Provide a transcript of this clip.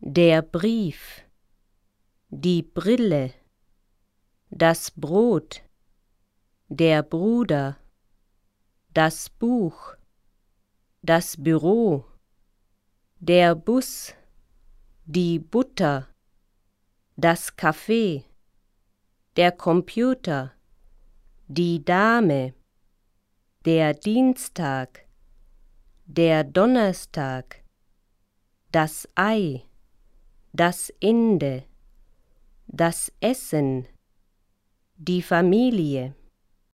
der Brief, die Brille, das Brot, der Bruder, das Buch, das Büro, der Bus, die Butter, das Café, der Computer, die Dame, der Dienstag, der Donnerstag, das Ei, das Ende, das Essen, die Familie.